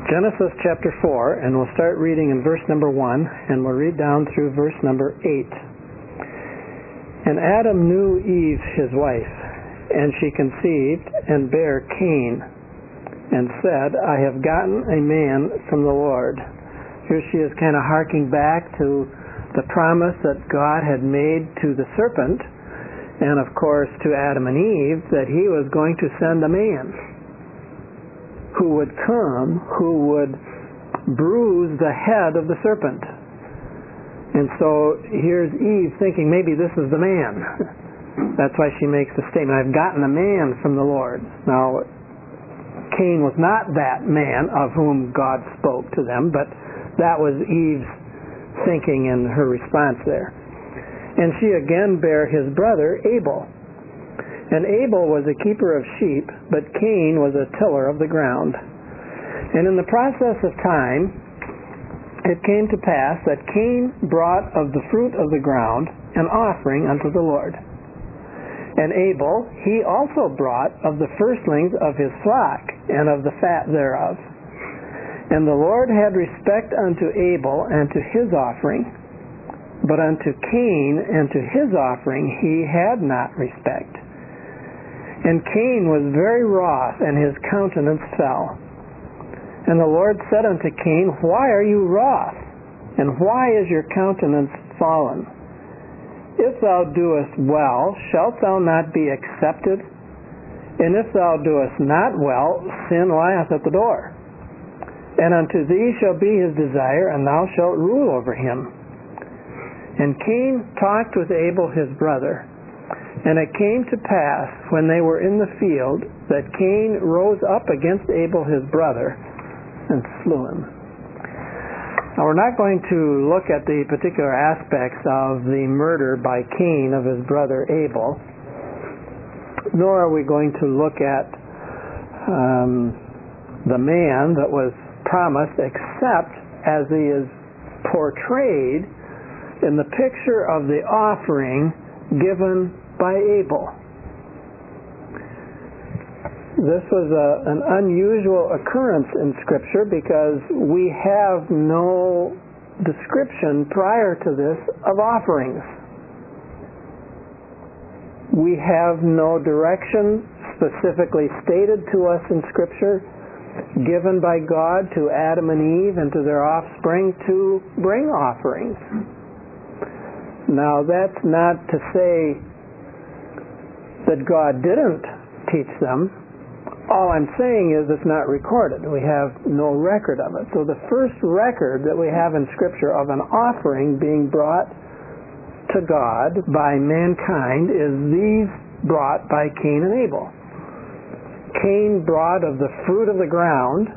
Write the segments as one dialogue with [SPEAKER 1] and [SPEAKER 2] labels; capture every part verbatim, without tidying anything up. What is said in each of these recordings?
[SPEAKER 1] Genesis chapter four, and we'll start reading in verse number one, and we'll read down through verse number eight. And Adam knew Eve his wife, and she conceived and bare Cain, and said, I have gotten a man from the Lord. Here she is kind of harking back to the promise that God had made to the serpent, and of course to Adam and Eve, that he was going to send a man who would come, who would bruise the head of the serpent. And so here's Eve thinking, maybe this is the man. That's why she makes the statement, I've gotten a man from the Lord. Now, Cain was not that man of whom God spoke to them, but that was Eve's thinking and her response there. And she again bare his brother Abel. And Abel was a keeper of sheep, but Cain was a tiller of the ground. And in the process of time, it came to pass that Cain brought of the fruit of the ground an offering unto the Lord. And Abel, he also brought of the firstlings of his flock, and of the fat thereof. And the Lord had respect unto Abel and to his offering, but unto Cain and to his offering he had not respect. And Cain was very wroth, and his countenance fell. And the Lord said unto Cain, Why are you wroth? And why is your countenance fallen? If thou doest well, shalt thou not be accepted? And if thou doest not well, sin lieth at the door. And unto thee shall be his desire, and thou shalt rule over him. And Cain talked with Abel his brother. And it came to pass, when they were in the field, that Cain rose up against Abel his brother, and slew him. Now, we're not going to look at the particular aspects of the murder by Cain of his brother Abel, nor are we going to look at um, the man that was promised, except as he is portrayed in the picture of the offering given by Abel. This was a, an unusual occurrence in Scripture because we have no description prior to this of offerings. We have no direction specifically stated to us in Scripture given by God to Adam and Eve and to their offspring to bring offerings. Now, that's not to say that God didn't teach them. All I'm saying is it's not recorded. We have no record of it. So the first record that we have in Scripture of an offering being brought to God by mankind is these brought by Cain and Abel. Cain brought of the fruit of the ground.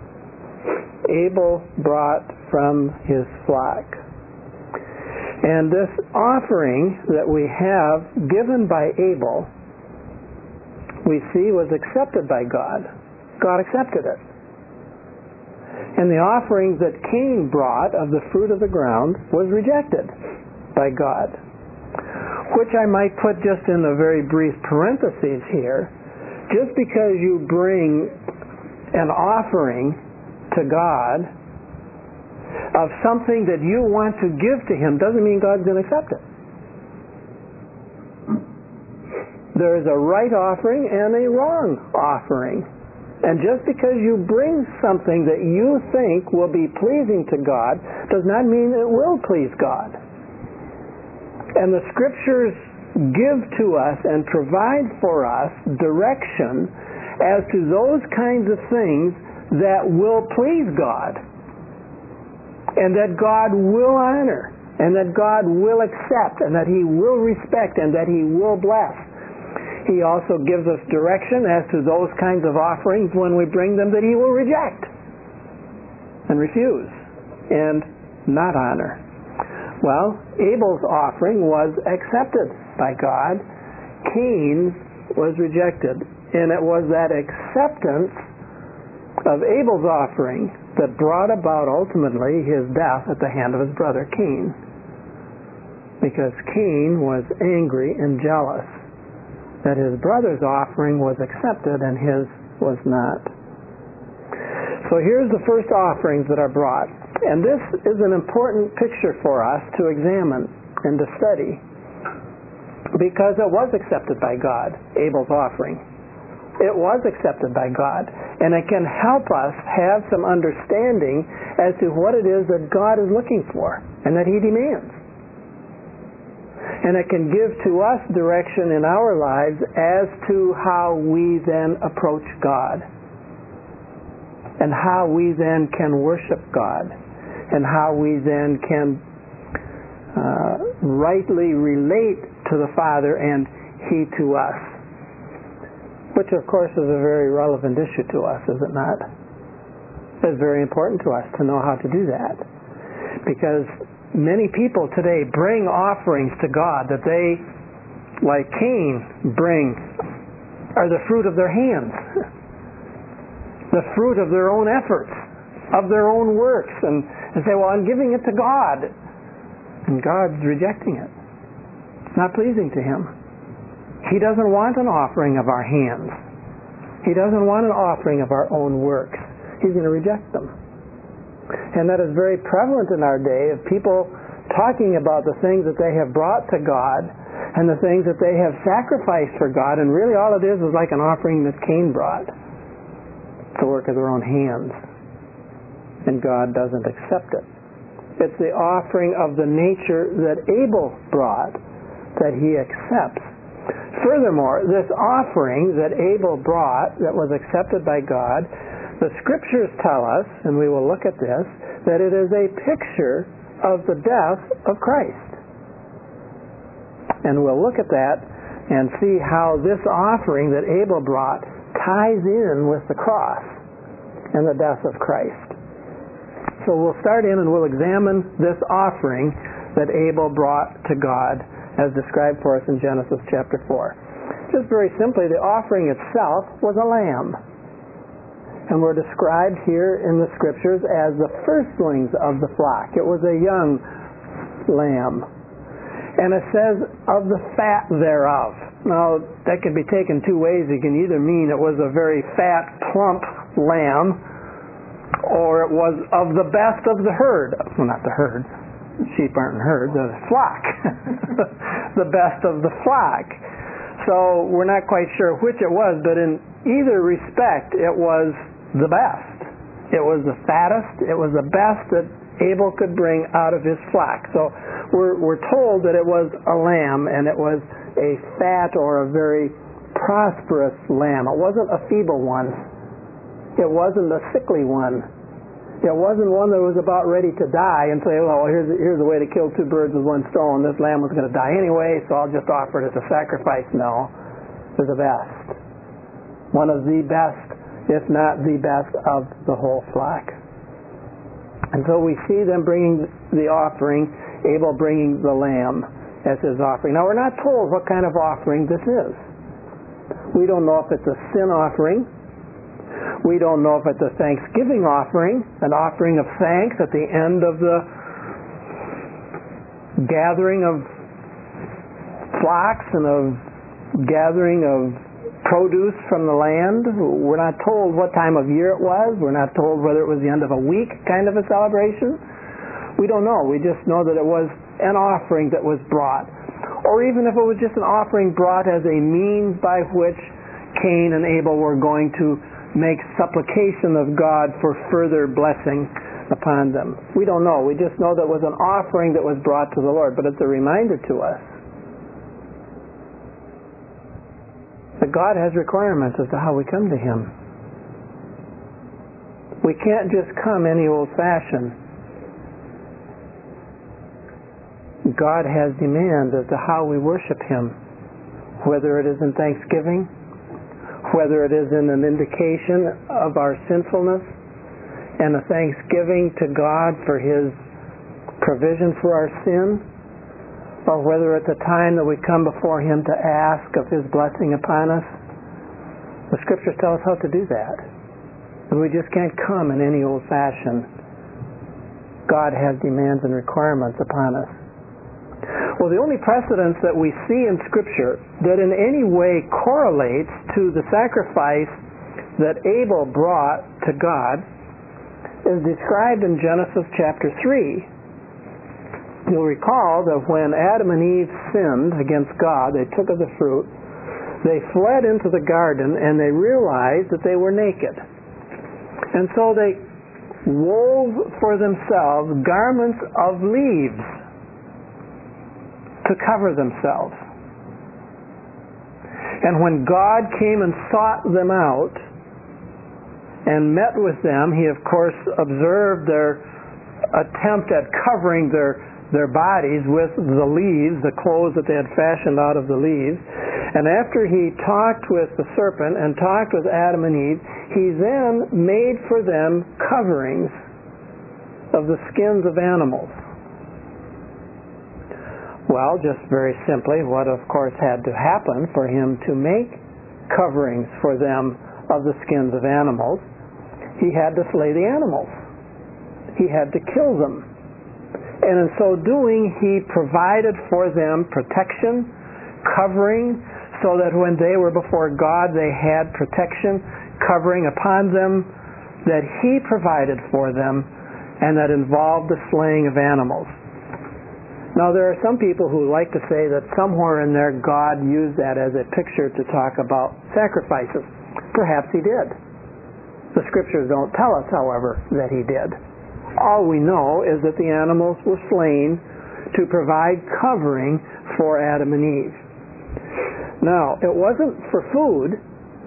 [SPEAKER 1] Abel brought from his flock. And this offering that we have given by Abel, we see was accepted by God. God accepted it. And the offerings that Cain brought of the fruit of the ground was rejected by God. Which I might put just in a very brief parenthesis here. Just because you bring an offering to God of something that you want to give to Him doesn't mean God's going to accept it. There is a right offering and a wrong offering. And just because you bring something that you think will be pleasing to God does not mean it will please God. And the Scriptures give to us and provide for us direction as to those kinds of things that will please God and that God will honor and that God will accept and that He will respect and that He will bless. He also gives us direction as to those kinds of offerings when we bring them that He will reject and refuse and not honor. Well, Abel's offering was accepted by God. Cain's was rejected. And it was that acceptance of Abel's offering that brought about ultimately his death at the hand of his brother Cain. Because Cain was angry and jealous that his brother's offering was accepted and his was not. So here's the first offerings that are brought. And this is an important picture for us to examine and to study, because it was accepted by God, Abel's offering. It was accepted by God. And it can help us have some understanding as to what it is that God is looking for and that He demands. And it can give to us direction in our lives as to how we then approach God, and how we then can worship God, and how we then can uh, rightly relate to the Father and He to us. Which, of course, is a very relevant issue to us, is it not? It's very important to us to know how to do that. Because many people today bring offerings to God that they, like Cain, bring are the fruit of their hands. The fruit of their own efforts, of their own works, and, and say, well, I'm giving it to God. And God's rejecting it. It's not pleasing to Him. He doesn't want an offering of our hands. He doesn't want an offering of our own works. He's going to reject them. And that is very prevalent in our day, of people talking about the things that they have brought to God and the things that they have sacrificed for God, and really all it is is like an offering that Cain brought. The work of their own hands, and God doesn't accept it. It's the offering of the nature that Abel brought that He accepts. Furthermore, this offering that Abel brought that was accepted by God, the Scriptures tell us, and we will look at this, that it is a picture of the death of Christ. And we'll look at that and see how this offering that Abel brought ties in with the cross and the death of Christ. So we'll start in and we'll examine this offering that Abel brought to God as described for us in Genesis chapter four. Just very simply, the offering itself was a lamb. And we're described here in the Scriptures as the firstlings of the flock. It was a young lamb. And it says, of the fat thereof. Now, that can be taken two ways. It can either mean it was a very fat, plump lamb, or it was of the best of the herd. Well, not the herd. Sheep aren't herds. The flock. The best of the flock. So we're not quite sure which it was, but in either respect, it was the best. It was the fattest. It was the best that Abel could bring out of his flock. So we're, we're told that it was a lamb, and it was a fat or a very prosperous lamb. It wasn't a feeble one. It wasn't a sickly one. It wasn't one that was about ready to die and say, well, here's, here's a way to kill two birds with one stone. This lamb was going to die anyway, so I'll just offer it as a sacrifice. No. It was the best. One of the best, if not the best, of the whole flock. And so we see them bringing the offering, Abel bringing the lamb as his offering. Now, we're not told what kind of offering this is. We don't know if it's a sin offering. We don't know if it's a thanksgiving offering, an offering of thanks at the end of the gathering of flocks and of gathering of produce from the land. We're not told what time of year it was. We're not told whether it was the end of a week kind of a celebration. We don't know. We just know that it was an offering that was brought. Or even if it was just an offering brought as a means by which Cain and Abel were going to make supplication of God for further blessing upon them. We don't know. We just know that it was an offering that was brought to the Lord. But it's a reminder to us that God has requirements as to how we come to Him. We can't just come any old fashion. God has demands as to how we worship Him, whether it is in thanksgiving, whether it is in an indication of our sinfulness and a thanksgiving to God for His provision for our sin, or whether at the time that we come before Him to ask of His blessing upon us. The Scriptures tell us how to do that. And we just can't come in any old fashion. God has demands and requirements upon us. Well, the only precedence that we see in Scripture that in any way correlates to the sacrifice that Abel brought to God is described in Genesis chapter three. You'll recall that when Adam and Eve sinned against God, they took of the fruit, they fled into the garden and they realized that they were naked. And so they wove for themselves garments of leaves to cover themselves. And when God came and sought them out and met with them, he of course observed their attempt at covering their, their bodies with the leaves, the clothes that they had fashioned out of the leaves. And after he talked with the serpent and talked with Adam and Eve, he then made for them coverings of the skins of animals. Well, just very simply, what of course had to happen for him to make coverings for them of the skins of animals, he had to slay the animals. He had to kill them. And in so doing, he provided for them protection, covering, so that when they were before God, they had protection, covering upon them that he provided for them, and that involved the slaying of animals. Now, there are some people who like to say that somewhere in there God used that as a picture to talk about sacrifices. Perhaps he did. The scriptures don't tell us, however, that he did. All we know is that the animals were slain to provide covering for Adam and Eve. Now, it wasn't for food,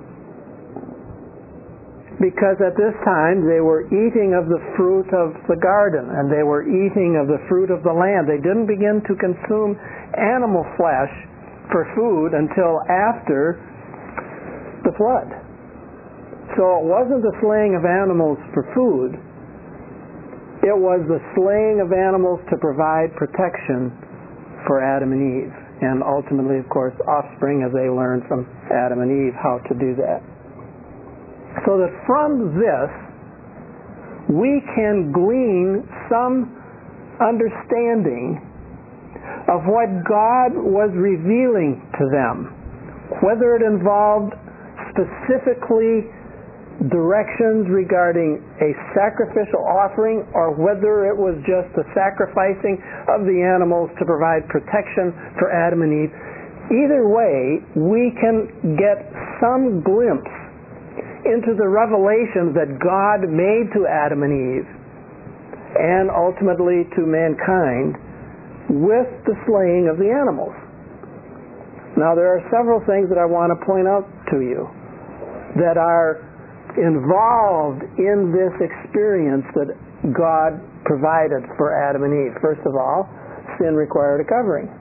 [SPEAKER 1] because at this time they were eating of the fruit of the garden and they were eating of the fruit of the land. They didn't begin to consume animal flesh for food until after the flood. So it wasn't the slaying of animals for food. It was the slaying of animals to provide protection for Adam and Eve, and ultimately, of course, offspring, as they learned from Adam and Eve how to do that. So that from this, we can glean some understanding of what God was revealing to them, whether it involved specifically directions regarding a sacrificial offering or whether it was just the sacrificing of the animals to provide protection for Adam and Eve. Either way, we can get some glimpse into the revelations that God made to Adam and Eve and ultimately to mankind with the slaying of the animals. Now, there are several things that I want to point out to you that are involved in this experience that God provided for Adam and Eve. First of all, sin required a covering.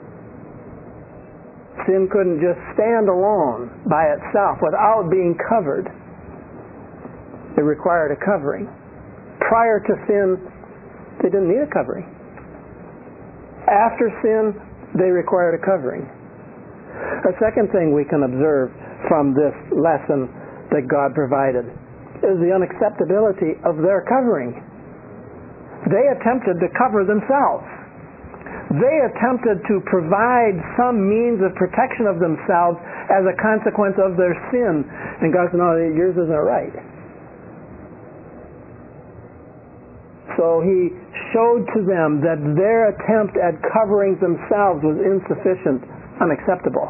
[SPEAKER 1] Sin couldn't just stand alone by itself without being covered. It required a covering. Prior to sin, they didn't need a covering. After sin, they required a covering. A second thing we can observe from this lesson that God provided is the unacceptability of their covering. They attempted to cover themselves. They attempted to provide some means of protection of themselves as a consequence of their sin. And God said, no, yours isn't right. So he showed to them that their attempt at covering themselves was insufficient, unacceptable.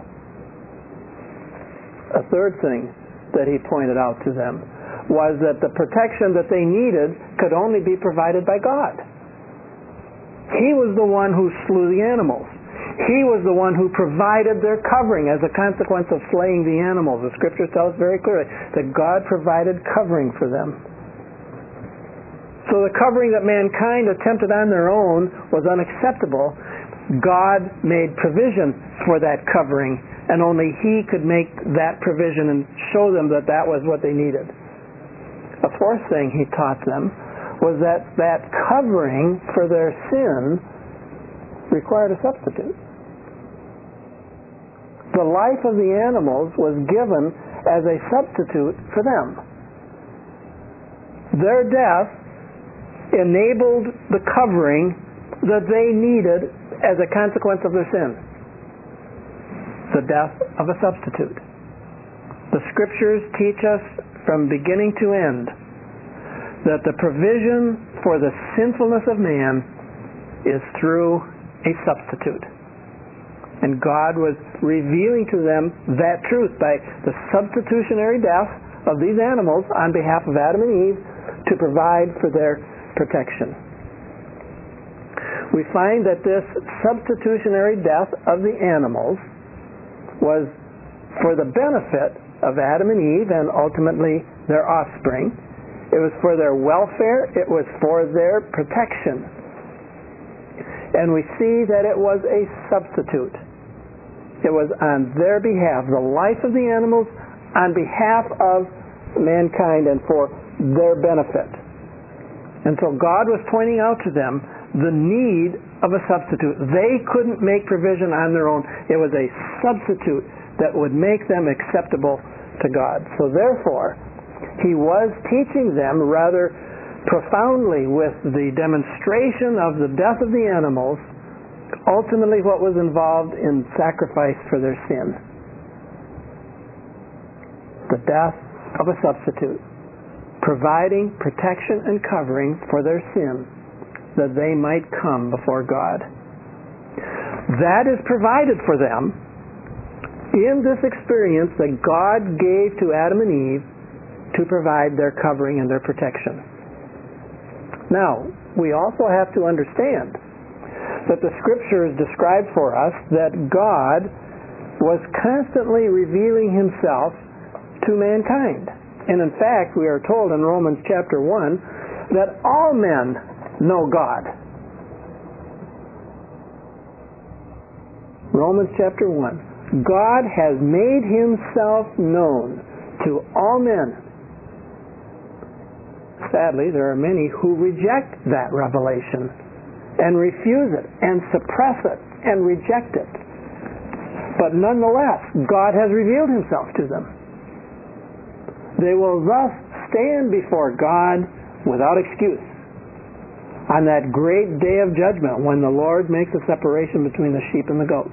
[SPEAKER 1] A third thing that he pointed out to them was that the protection that they needed could only be provided by God. He was the one who slew the animals. He was the one who provided their covering as a consequence of slaying the animals. The scripture tells us very clearly that God provided covering for them. So the covering that mankind attempted on their own was unacceptable. God made provision for that covering, and only He could make that provision and show them that that was what they needed. A fourth thing He taught them was that that covering for their sin required a substitute. The life of the animals was given as a substitute for them. Their death enabled the covering that they needed as a consequence of their sin. The death of a substitute. The scriptures teach us from beginning to end that the provision for the sinfulness of man is through a substitute. And God was revealing to them that truth by the substitutionary death of these animals on behalf of Adam and Eve to provide for their protection. We find that this substitutionary death of the animals was for the benefit of Adam and Eve and ultimately their offspring. It was for their welfare. It was for their protection. And we see that it was a substitute. It was on their behalf, the life of the animals on behalf of mankind and for their benefit. And so God was pointing out to them the need of a substitute. They couldn't make provision on their own. It was a substitute that would make them acceptable to God. So therefore, He was teaching them rather profoundly with the demonstration of the death of the animals, ultimately what was involved in sacrifice for their sin. The death of a substitute, providing protection and covering for their sin, that they might come before God. That is provided for them in this experience that God gave to Adam and Eve to provide their covering and their protection. Now, we also have to understand that the Scriptures describe for us that God was constantly revealing Himself to mankind. And in fact, we are told in Romans chapter one that all men know God. Romans chapter one. God has made Himself known to all men. Sadly, there are many who reject that revelation and refuse it and suppress it and reject it. But nonetheless, God has revealed Himself to them. They will thus stand before God without excuse on that great day of judgment when the Lord makes a separation between the sheep and the goats.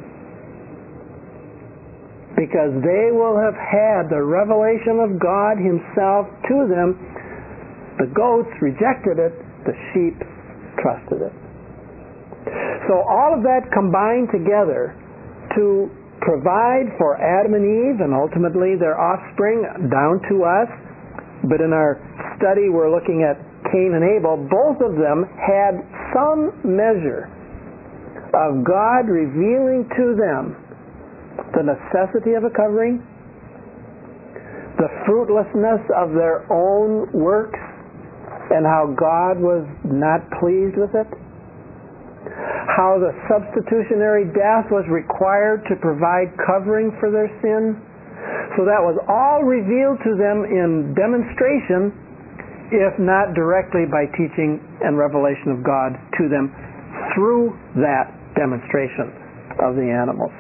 [SPEAKER 1] Because they will have had the revelation of God Himself to them. The goats rejected it, the sheep trusted it. So all of that combined together to provide for Adam and Eve and ultimately their offspring down to us. But in our study we're looking at Cain and Abel. Both of them had some measure of God revealing to them the necessity of a covering, the fruitlessness of their own works, and how God was not pleased with it, how the substitutionary death was required to provide covering for their sin. So that was all revealed to them in demonstration, if not directly by teaching and revelation of God to them through that demonstration of the animals.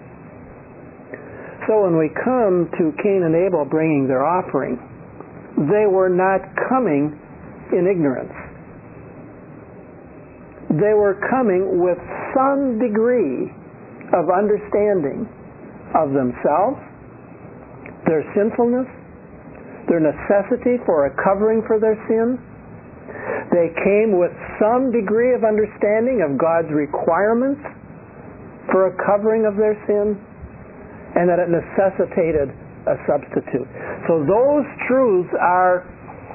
[SPEAKER 1] So when we come to Cain and Abel bringing their offering, they were not coming in ignorance. They were coming with some degree of understanding of themselves, their sinfulness, their necessity for a covering for their sin. They came with some degree of understanding of God's requirements for a covering of their sin, and that it necessitated a substitute. So those truths are,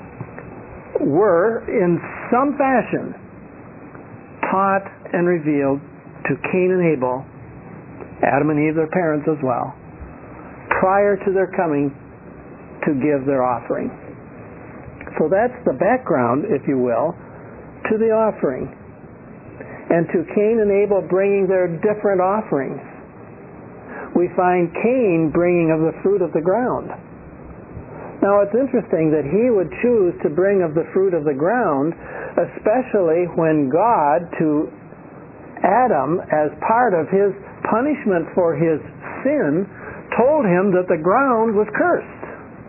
[SPEAKER 1] were, in some fashion, taught and revealed to Cain and Abel, Adam and Eve, their parents as well, prior to their coming to give their offering. So that's the background, if you will, to the offering. And to Cain and Abel bringing their different offerings. We find Cain bringing of the fruit of the ground. Now it's interesting that he would choose to bring of the fruit of the ground, especially when God, to Adam, as part of his punishment for his sin, told him that the ground was cursed.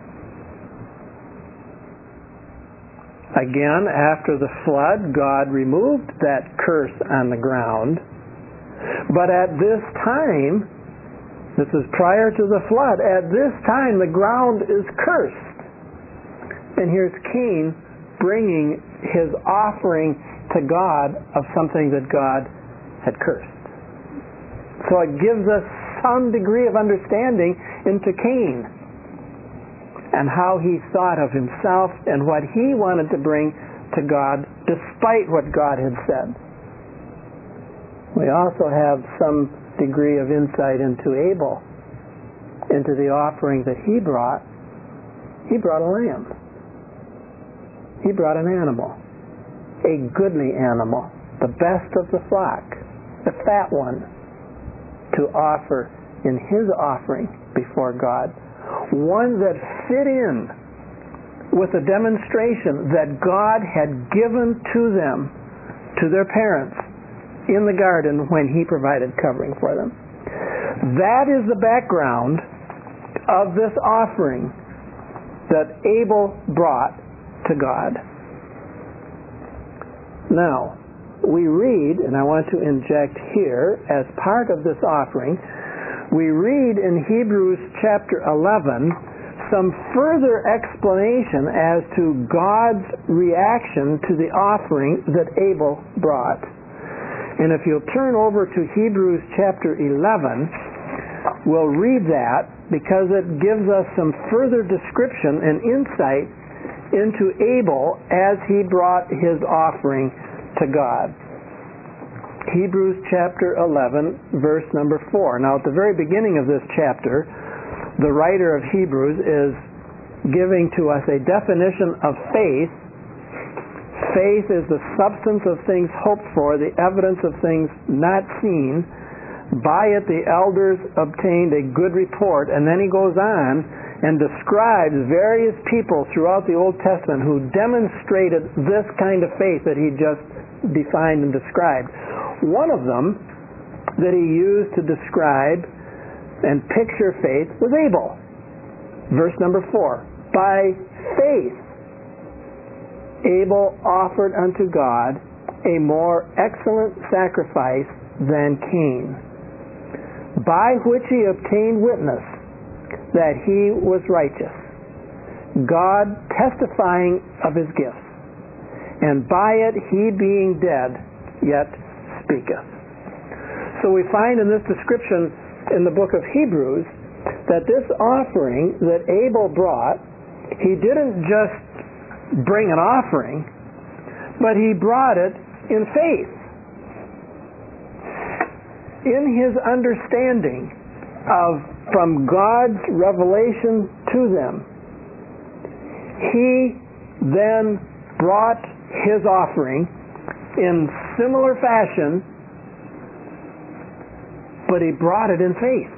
[SPEAKER 1] Again, after the flood, God removed that curse on the ground. But at this time, this is prior to the flood, at this time the ground is cursed. And here's Cain bringing his offering to God of something that God had cursed. So it gives us some degree of understanding into Cain and how he thought of himself and what he wanted to bring to God despite what God had said. We also have some degree of insight into Abel, into the offering that he brought. He brought a lamb. He brought an animal, a goodly animal, the best of the flock, the fat one, to offer in his offering before God. One that fit in with a demonstration that God had given to them, to their parents, in the garden when he provided covering for them. That is the background of this offering that Abel brought to God. Now, we read, and I want to inject here as part of this offering, we read in Hebrews chapter eleven some further explanation as to God's reaction to the offering that Abel brought. And if you'll turn over to Hebrews chapter eleven, we'll read that because it gives us some further description and insight into Abel as he brought his offering to God. Hebrews chapter eleven, verse number four. Now at the very beginning of this chapter, the writer of Hebrews is giving to us a definition of faith. Faith is the substance of things hoped for, the evidence of things not seen. By it the elders obtained a good report. And then he goes on and describes various people throughout the Old Testament who demonstrated this kind of faith that he just defined and described. One of them that he used to describe and picture faith was Abel. Verse number four. By faith Abel offered unto God a more excellent sacrifice than Cain, by which he obtained witness that he was righteous, God testifying of his gifts, and by it he being dead yet speaketh. So we find in this description in the book of Hebrews that this offering that Abel brought, he didn't just bring an offering, but he brought it in faith, in his understanding of from God's revelation to them. He then brought his offering in similar fashion, but he brought it in faith.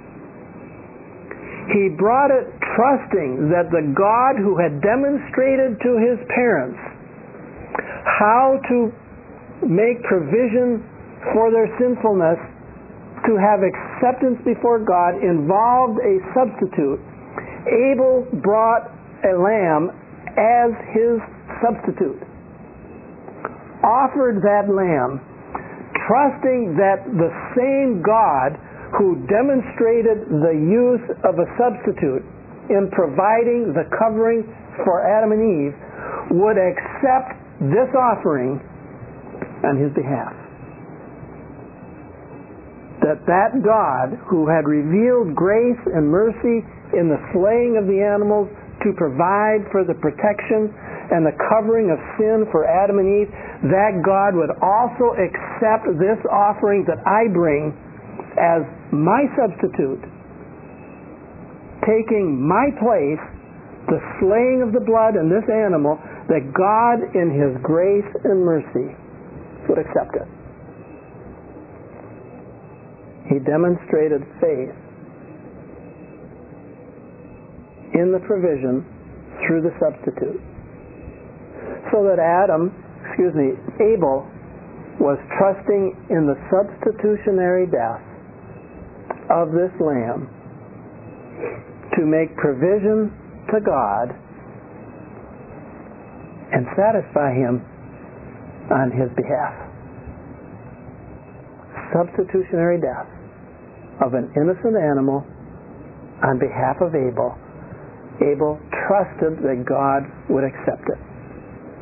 [SPEAKER 1] He brought it trusting that the God who had demonstrated to his parents how to make provision for their sinfulness to have acceptance before God involved a substitute. Abel brought a lamb as his substitute, offered that lamb, trusting that the same God who demonstrated the use of a substitute in providing the covering for Adam and Eve would accept this offering on his behalf. That that God who had revealed grace and mercy in the slaying of the animals to provide for the protection and the covering of sin for Adam and Eve, that God would also accept this offering that I bring as my substitute, taking my place, the slaying of the blood in this animal, that God in his grace and mercy would accept it. He demonstrated faith in the provision through the substitute, so that Adam, excuse me, Abel was trusting in the substitutionary death of this lamb to make provision to God and satisfy him on his behalf. Substitutionary death of an innocent animal on behalf of Abel. Abel trusted that God would accept it.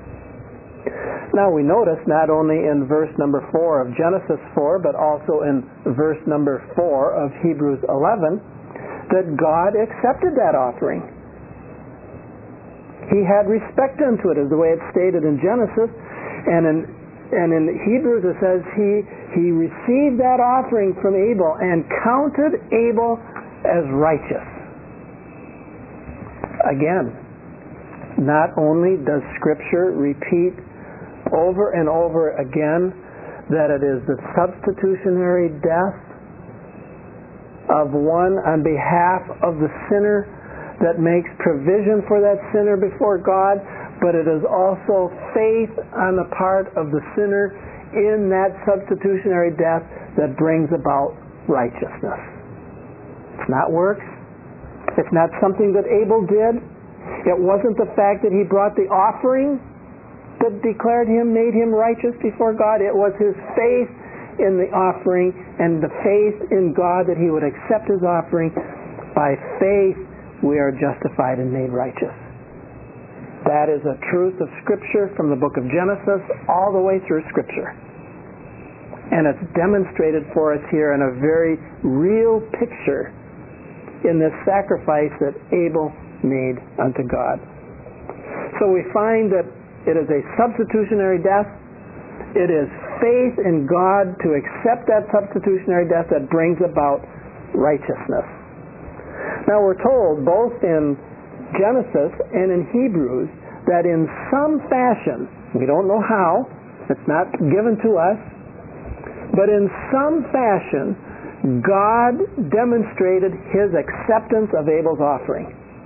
[SPEAKER 1] Now we notice not only in verse number four of Genesis four, but also in verse number four of Hebrews eleven, that God accepted that offering. He had respect unto it, is the way it's stated in Genesis, and in and in Hebrews it says he he received that offering from Abel and counted Abel as righteous. Again, not only does Scripture repeat over and over again that it is the substitutionary death of one on behalf of the sinner that makes provision for that sinner before God, but it is also faith on the part of the sinner in that substitutionary death that brings about righteousness. It's not works. It's not something that Abel did. It wasn't the fact that he brought the offering that declared him, made him righteous before God. It was his faith in the offering and the faith in God that he would accept his offering. By faith we are justified and made righteous. That is a truth of Scripture from the book of Genesis all the way through Scripture. And it's demonstrated for us here in a very real picture in this sacrifice that Abel made unto God. So we find that it is a substitutionary death. It is faith in God to accept that substitutionary death that brings about righteousness. Now we're told both in Genesis and in Hebrews that in some fashion, we don't know how, it's not given to us, but in some fashion God demonstrated his acceptance of Abel's offering.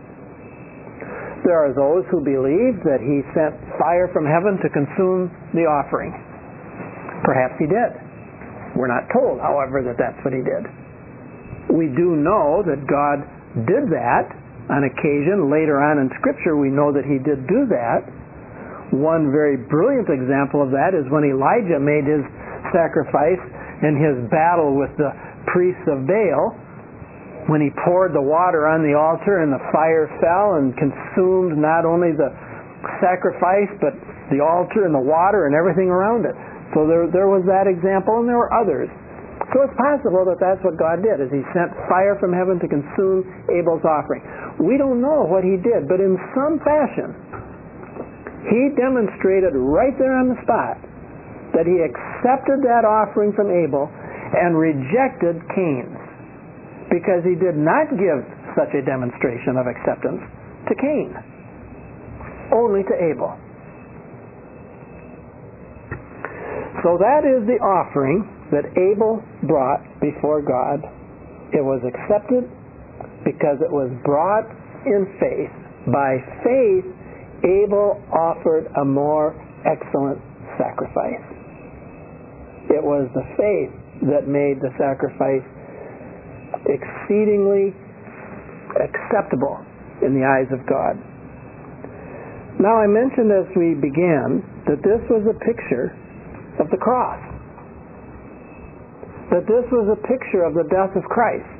[SPEAKER 1] There are those who believe that he sent fire from heaven to consume the offering. Perhaps he did. We're not told, however, that that's what he did. We do know that God did that on occasion. Later on in Scripture we know that he did do that. One very brilliant example of that is when Elijah made his sacrifice in his battle with the priests of Baal, when he poured the water on the altar and the fire fell and consumed not only the sacrifice but the altar and the water and everything around it. So there, there was that example, and there were others. So it's possible that that's what God did, is he sent fire from heaven to consume Abel's offering. We don't know what he did, but in some fashion he demonstrated right there on the spot that he accepted that offering from Abel and rejected Cain's, because he did not give such a demonstration of acceptance to Cain, only to Abel. So that is the offering that Abel brought before God. It was accepted because it was brought in faith. By faith, Abel offered a more excellent sacrifice. It was the faith that made the sacrifice exceedingly acceptable in the eyes of God. Now I mentioned as we began that this was a picture of the cross. That this was a picture of the death of Christ.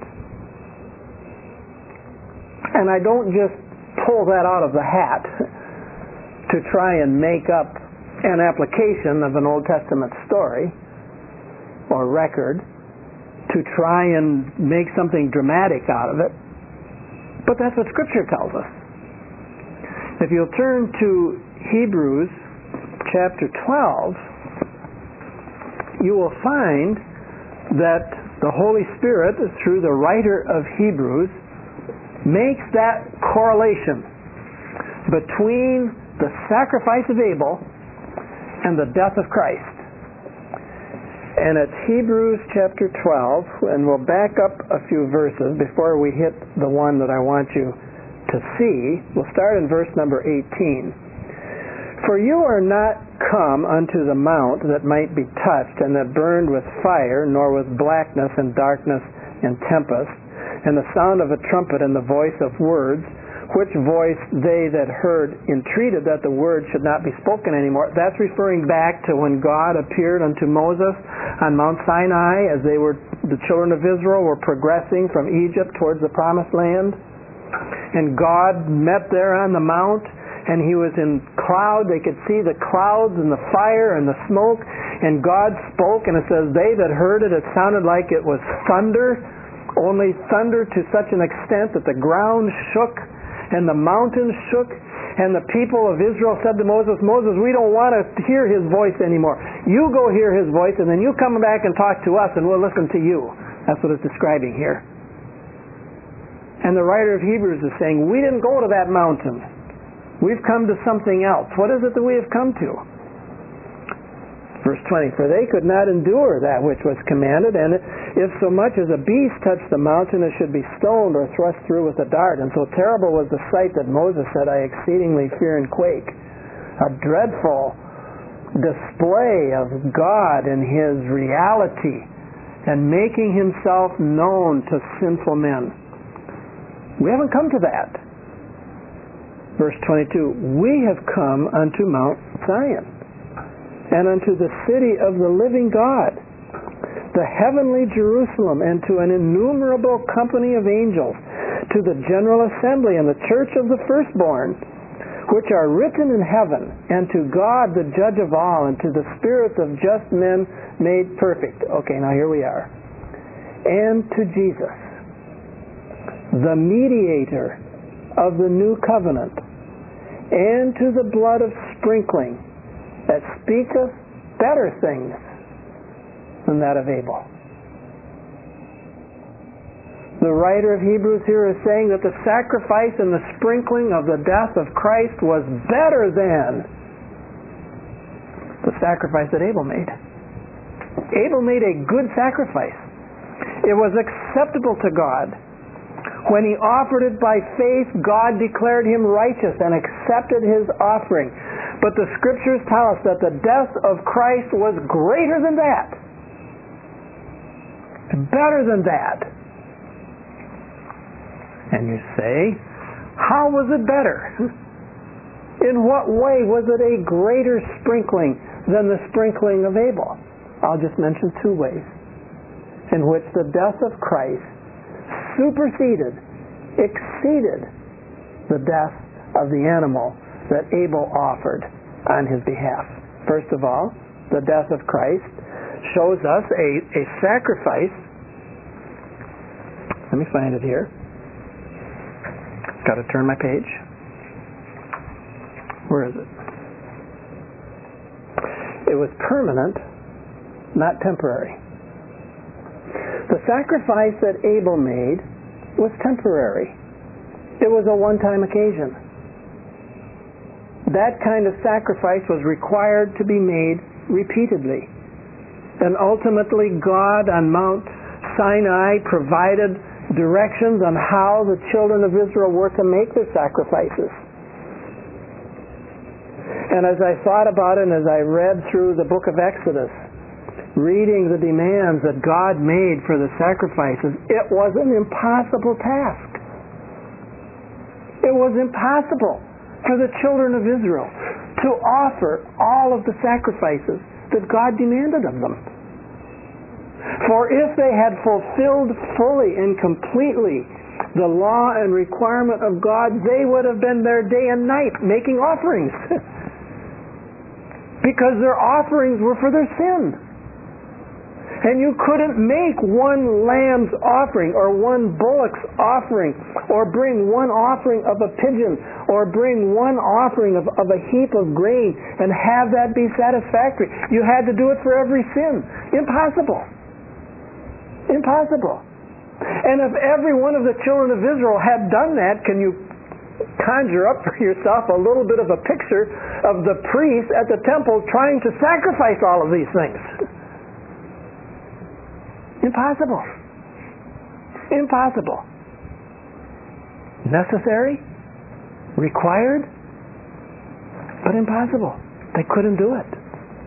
[SPEAKER 1] And I don't just pull that out of the hat to try and make up an application of an Old Testament story or record, to try and make something dramatic out of it. But that's what Scripture tells us. If you'll turn to Hebrews chapter twelve, you will find that the Holy Spirit, through the writer of Hebrews, makes that correlation between the sacrifice of Abel and the death of Christ. And it's Hebrews chapter twelve, and we'll back up a few verses before we hit the one that I want you to see. We'll start in verse number eighteen. For you are not come unto the mount that might be touched, and that burned with fire, nor with blackness and darkness and tempest, and the sound of a trumpet and the voice of words, which voice they that heard entreated that the word should not be spoken anymore. That's referring back to when God appeared unto Moses on Mount Sinai as they were, the children of Israel were progressing from Egypt towards the promised land. And God met there on the mount and he was in cloud. They could see the clouds and the fire and the smoke, and God spoke, and it says they that heard it, it sounded like it was thunder, only thunder to such an extent that the ground shook and the mountains shook. And the people of Israel said to Moses, Moses, we don't want to hear his voice anymore. You go hear his voice, and then you come back and talk to us, and we'll listen to you. That's what it's describing here. And the writer of Hebrews is saying, we didn't go to that mountain. We've come to something else. What is it that we have come to? Verse twenty, for they could not endure that which was commanded, and if so much as a beast touched the mountain, it should be stoned or thrust through with a dart. And so terrible was the sight that Moses said, I exceedingly fear and quake. A dreadful display of God and his reality and making himself known to sinful men. We haven't come to that. Verse twenty-two, we have come unto Mount Zion, and unto the city of the living God, the heavenly Jerusalem, and to an innumerable company of angels, to the general assembly and the church of the firstborn, which are written in heaven, and to God the judge of all, and to the spirits of just men made perfect. Okay, now here we are. And to Jesus, the mediator of the new covenant, and to the blood of sprinkling, that speaketh better things than that of Abel. The writer of Hebrews here is saying that the sacrifice and the sprinkling of the death of Christ was better than the sacrifice that Abel made. Abel made a good sacrifice. It was acceptable to God. When he offered it by faith, God declared him righteous and accepted his offering. But the scriptures tell us that the death of Christ was greater than that. Better than that. And you say, how was it better? In what way was it a greater sprinkling than the sprinkling of Abel? I'll just mention two ways in which the death of Christ superseded, exceeded the death of the animal that Abel offered on his behalf. First of all, the death of Christ shows us a, a sacrifice. Let me find it here. Got to turn my page. Where is it? It was permanent, not temporary. The sacrifice that Abel made was temporary. It was a one-time occasion. That kind of sacrifice was required to be made repeatedly. And ultimately, God on Mount Sinai provided directions on how the children of Israel were to make their sacrifices. And as I thought about it, and as I read through the book of Exodus, reading the demands that God made for the sacrifices, it was an impossible task. It was impossible for the children of Israel to offer all of the sacrifices that God demanded of them. For if they had fulfilled fully and completely the law and requirement of God, they would have been there day and night making offerings. Because their offerings were for their sin. And you couldn't make one lamb's offering or one bullock's offering or bring one offering of a pigeon or bring one offering of, of a heap of grain and have that be satisfactory. You had to do it for every sin. Impossible. Impossible. And if every one of the children of Israel had done that, can you conjure up for yourself a little bit of a picture of the priest at the temple trying to sacrifice all of these things? Impossible. Impossible. Necessary, required, but impossible. They couldn't do it.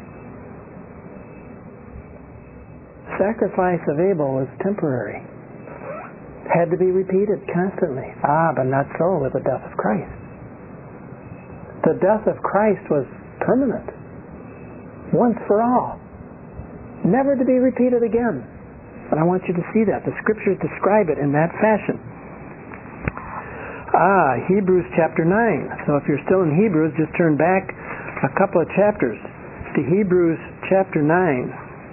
[SPEAKER 1] Sacrifice of Abel was temporary. Had to be repeated constantly. Ah, but not so with the death of Christ. The death of Christ was permanent. Once for all. Never to be repeated again. And I want you to see that. The scriptures describe it in that fashion. Ah, Hebrews chapter nine. So if you're still in Hebrews, just turn back a couple of chapters to Hebrews chapter nine.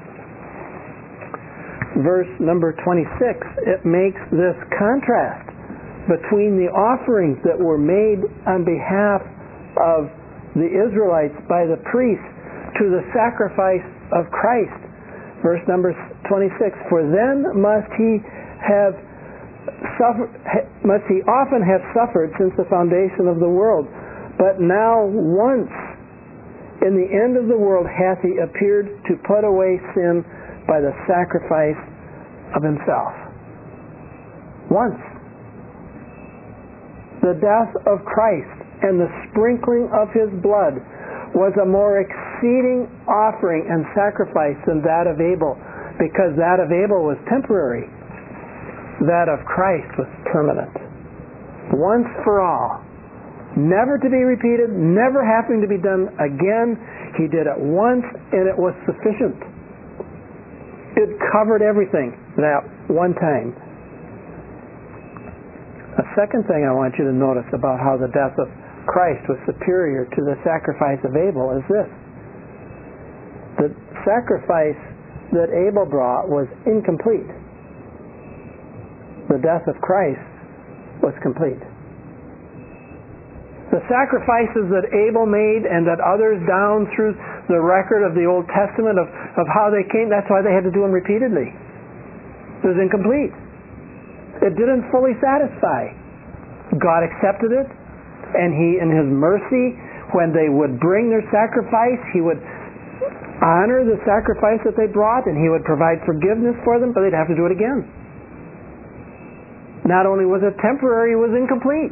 [SPEAKER 1] Verse number twenty-six, it makes this contrast between the offerings that were made on behalf of the Israelites by the priests to the sacrifice of Christ. Verse number twenty-six, for then must he have suffered, must he often have suffered since the foundation of the world, but now once in the end of the world hath he appeared to put away sin by the sacrifice of himself. Once. The death of Christ and the sprinkling of his blood was a more exceeding offering and sacrifice than that of Abel, because that of Abel was temporary. That of Christ was permanent. Once for all. Never to be repeated, never having to be done again. He did it once and it was sufficient. It covered everything that one time. A second thing I want you to notice about how the death of Christ was superior to the sacrifice of Abel is this. The sacrifice that Abel brought was incomplete. The death of Christ was complete. The sacrifices that Abel made and that others down through the record of the Old Testament of, of how they came, that's why they had to do them repeatedly. It was incomplete. It didn't fully satisfy. God accepted it, and He, in His mercy, when they would bring their sacrifice, He would honor the sacrifice that they brought, and He would provide forgiveness for them, but they'd have to do it again. Not only was it temporary, it was incomplete.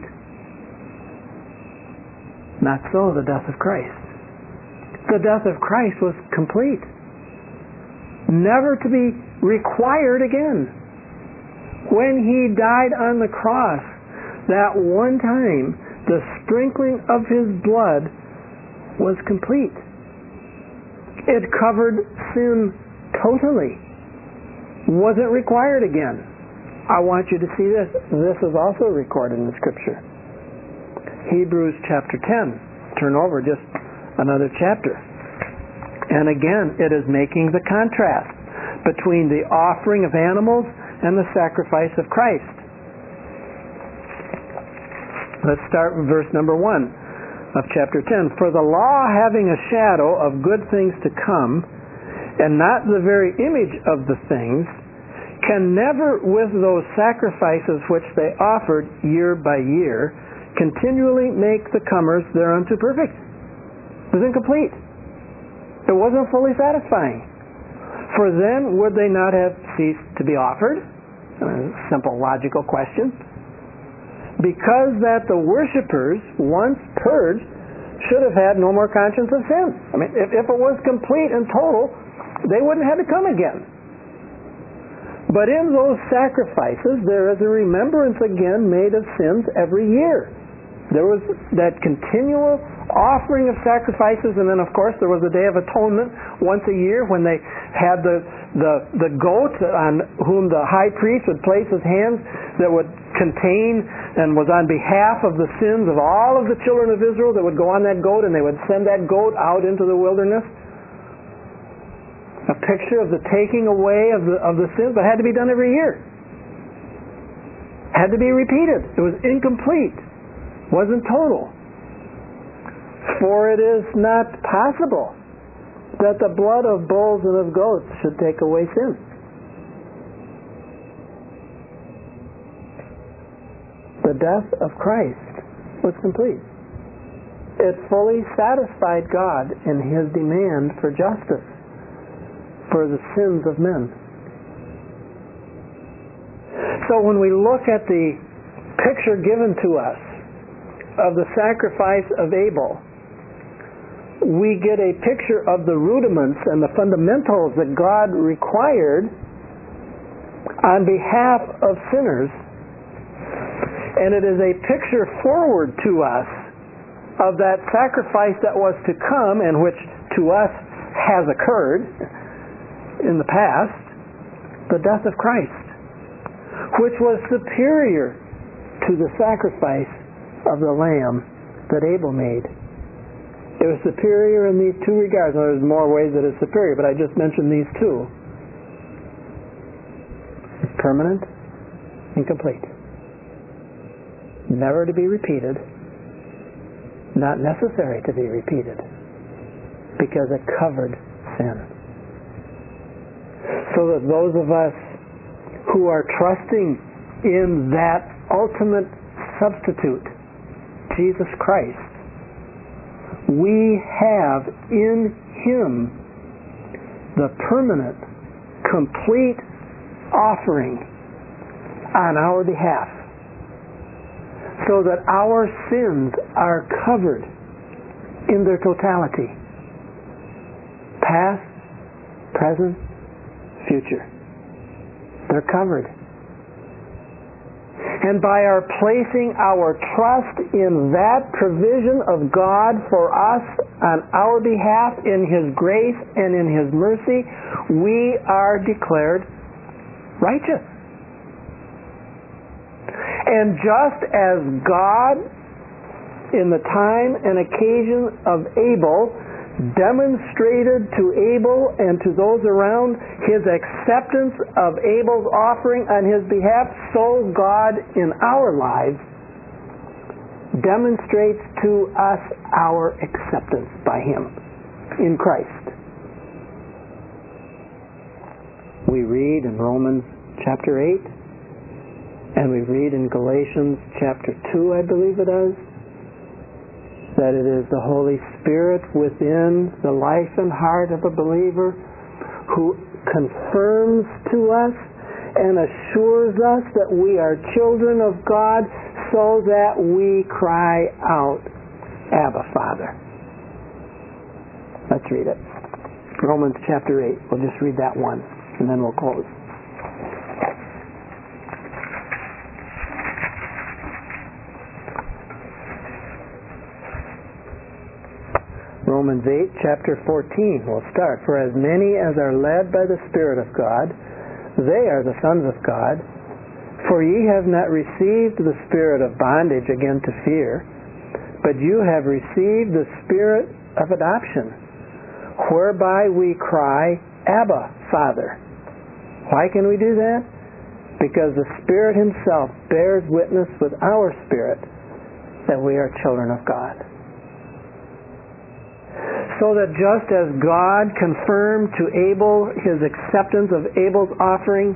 [SPEAKER 1] Not so the death of Christ. The death of Christ was complete. Never to be required again. When He died on the cross, that one time, the sprinkling of His blood was complete. It covered sin totally. Wasn't required again. I want you to see this. This is also recorded in the Scripture. Hebrews chapter ten. Turn over just another chapter. And again, it is making the contrast between the offering of animals and the sacrifice of Christ. Let's start with verse number one of chapter ten. For the law, having a shadow of good things to come, and not the very image of the things, can never, with those sacrifices which they offered year by year, continually make the comers thereunto perfect. It was incomplete. It wasn't fully satisfying. For then would they not have ceased to be offered? A simple logical question. Because that the worshippers, once purged, should have had no more conscience of sin. I mean, if, if it was complete and total, they wouldn't have to come again. But in those sacrifices, there is a remembrance again made of sins every year. There was that continual offering of sacrifices, and then of course there was the Day of Atonement once a year when they had the, the, the goat on whom the high priest would place his hands that would contain and was on behalf of the sins of all of the children of Israel that would go on that goat, and they would send that goat out into the wilderness. A picture of the taking away of the of the sins, but had to be done every year. Had to be repeated. It was incomplete. Wasn't total. For it is not possible that the blood of bulls and of goats should take away sin. The death of Christ was complete. It fully satisfied God in His demand for justice for the sins of men. So when we look at the picture given to us of the sacrifice of Abel, we get a picture of the rudiments and the fundamentals that God required on behalf of sinners, and it is a picture forward to us of that sacrifice that was to come and which to us has occurred in the past, the death of Christ, which was superior to the sacrifice of the lamb that Abel made. It was superior in these two regards. Now, there's more ways that it's superior, but I just mentioned these two. It's permanent and complete. Never to be repeated. Not necessary to be repeated, because it covered sin. So that those of us who are trusting in that ultimate substitute, Jesus Christ, we have in Him the permanent, complete offering on our behalf, so that our sins are covered in their totality, past, present, future. They're covered. And by our placing our trust in that provision of God for us on our behalf, in His grace and in His mercy, we are declared righteous. And just as God, in the time and occasion of Abel, demonstrated to Abel and to those around His acceptance of Abel's offering on his behalf, so God in our lives demonstrates to us our acceptance by Him in Christ. We read in Romans chapter eight, and we read in Galatians chapter two, I believe it is, that it is the Holy Spirit within the life and heart of a believer who confirms to us and assures us that we are children of God, so that we cry out, Abba, Father. Let's read it. Romans chapter eight. We'll just read that one, and then we'll close. Romans eight, chapter fourteen, we'll start. For as many as are led by the Spirit of God, they are the sons of God. For ye have not received the spirit of bondage again to fear, but you have received the Spirit of adoption, whereby we cry, Abba, Father. Why can we do that? Because the Spirit Himself bears witness with our spirit that we are children of God. So that just as God confirmed to Abel His acceptance of Abel's offering,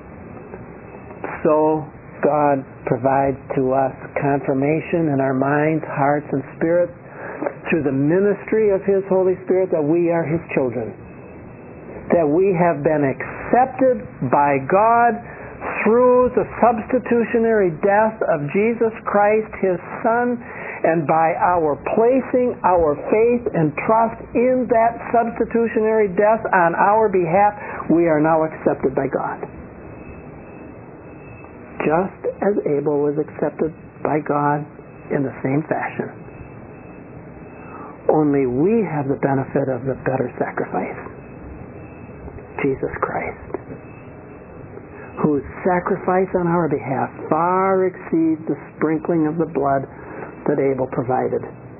[SPEAKER 1] so God provides to us confirmation in our minds, hearts, and spirits through the ministry of His Holy Spirit that we are His children. That we have been accepted by God through the substitutionary death of Jesus Christ, His Son, and by our placing our faith and trust in that substitutionary death on our behalf, we are now accepted by God. Just as Abel was accepted by God in the same fashion. Only we have the benefit of the better sacrifice, Jesus Christ, whose sacrifice on our behalf far exceeds the sprinkling of the blood that Abel provided.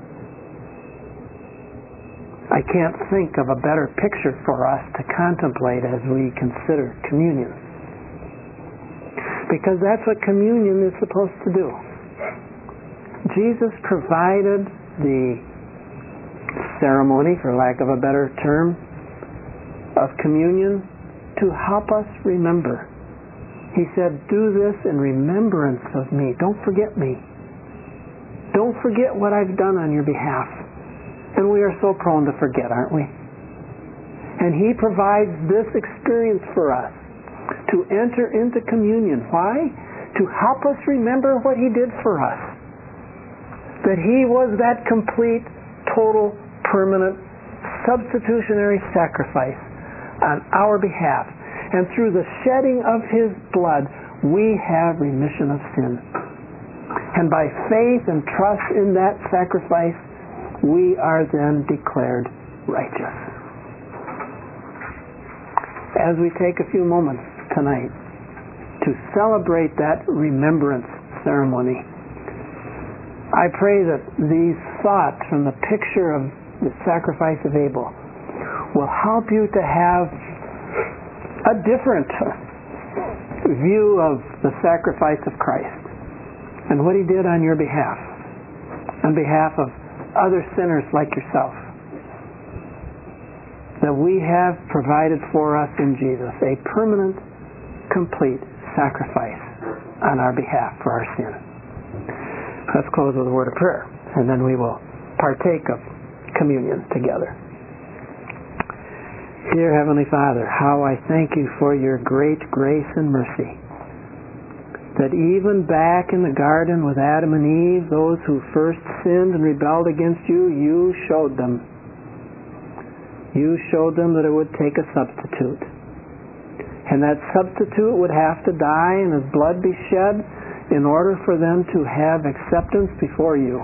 [SPEAKER 1] I can't think of a better picture for us to contemplate as we consider communion. Because that's what communion is supposed to do. Jesus provided the ceremony, for lack of a better term, of communion to help us remember. He said, do this in remembrance of me. Don't forget me. Don't forget what I've done on your behalf. And we are so prone to forget, aren't we? And He provides this experience for us to enter into communion. Why? To help us remember what He did for us. That He was that complete, total, permanent, substitutionary sacrifice on our behalf. And through the shedding of His blood, we have remission of sin. And by faith and trust in that sacrifice, we are then declared righteous. As we take a few moments tonight to celebrate that remembrance ceremony, I pray that these thoughts from the picture of the sacrifice of Abel will help you to have a different view of the sacrifice of Christ and what he did on your behalf, on behalf of other sinners like yourself. That we have provided for us in Jesus a permanent, complete sacrifice on our behalf for our sin. Let's close with a word of prayer, and then we will partake of communion together. Dear Heavenly Father, how I thank you for your great grace and mercy, that even back in the garden with Adam and Eve, those who first sinned and rebelled against you, you showed them. You showed them that it would take a substitute. And that substitute would have to die and his blood be shed in order for them to have acceptance before you.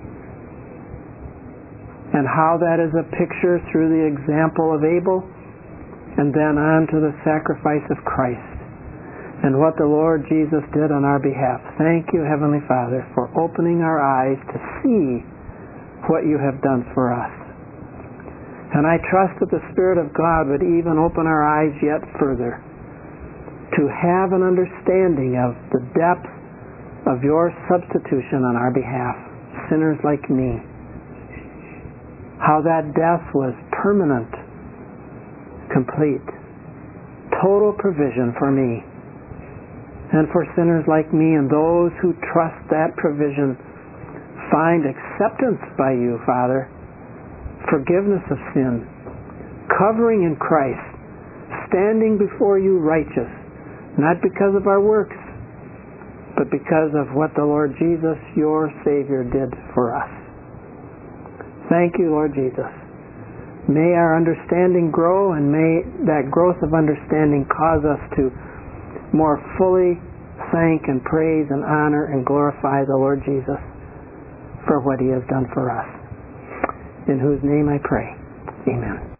[SPEAKER 1] And how that is a picture through the example of Abel and then on to the sacrifice of Christ and what the Lord Jesus did on our behalf. Thank you, Heavenly Father, for opening our eyes to see what you have done for us. And I trust that the Spirit of God would even open our eyes yet further to have an understanding of the depth of your substitution on our behalf, sinners like me. How that death was permanent, complete, total provision for me and for sinners like me, and those who trust that provision find acceptance by you, Father, forgiveness of sin, covering in Christ, standing before you righteous, not because of our works, but because of what the Lord Jesus, your Savior, did for us. Thank you, Lord Jesus. May our understanding grow, and may that growth of understanding cause us to more fully thank and praise and honor and glorify the Lord Jesus for what he has done for us. In whose name I pray. Amen.